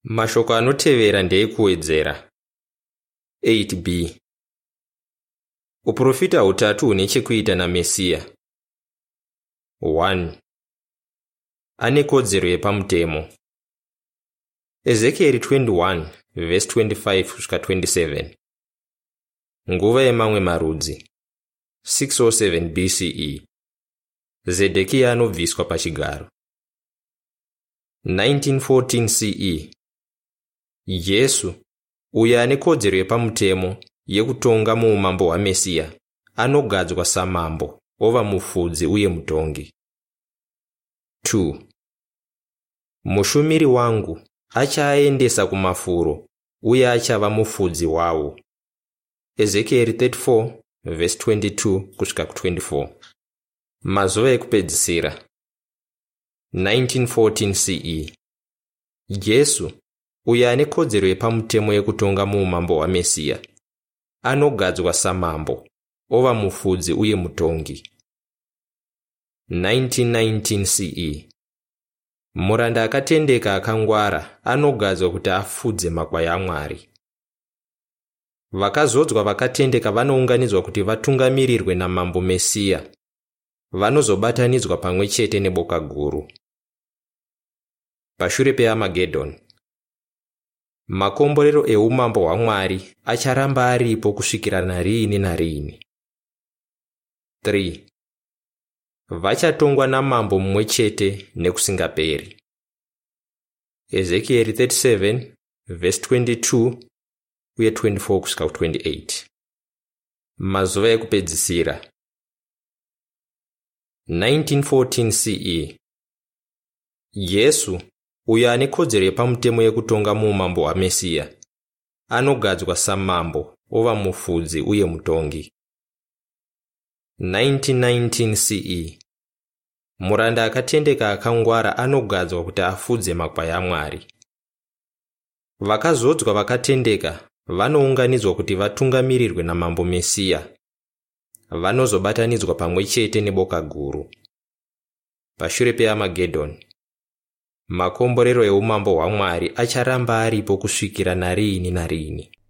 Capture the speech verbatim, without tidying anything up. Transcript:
Mashoko anotevera ndeekuwedzera. eight b. Uprofita hutatu hune chekuita naMesiya. one. Ane kodzero yepamutemo. Ezekiel twenty-one verse twenty-five kusvika twenty-seven. Nguva yemamwe marudzi. six oh seven B C E. Zedekia anobviswa pachigaro. nineteen fourteen C E. Jesu, uyo ane kodzero yepamutemo yekutonga muumambo hwaMesiya, anogadzwa samambo, ova mufudzi uye mutongi. two. Mushumiri wangu achaaendesa kumafuro uye achava mufudzi wawo. Ezekiel thirty-four verse twenty-two kusvika twenty-four. Mazuva ekupedzisira. nineteen fourteen C E. Jesu, uyo ane kodzero yepamutemo yekutonga muumambo hwaMesiya, anogadzwa samambo, ova mufudzi uye mutongi. nineteen nineteen C E. Muranda akatendeka akangwara anogadzwa kuti afudze makwai aMwari. Vakazodzwa vakatendeka vanounganidzwa kuti vatungamirirwe namambo Mesiya, vanozobatanidzwa pamwe chete neboka guru. Pashure peAmagedhoni. Makomborero eumambo hwaMwari acharamba aripo kusvikira nariini nariini. three. Vachatongwa namambo mumwe chete nekusingaperi. Ezekiel thirty-seven verse twenty-two uye twenty-four kusvika twenty-eight. Mazuva ekupedzisira. nineteen fourteen C E. Jesu, uyo ane kodzero yepamutemo yekutonga muumambo hwaMesiya, anogadzwa samambo, ova mufudzi uye mutongi. nineteen nineteen C E. Muranda akatendeka akangwara anogadzwa kuti afudze makwai aMwari. Vakazodzwa vakatendeka vanounganidzwa kuti vatungamirirwe namambo Mesiya, vanozobatanidzwa pamwe chete neboka guru. Pashure peAmagedhoni. Makomborero eumambo hwaMwari acharamba aripo kusvikira nariini nariini.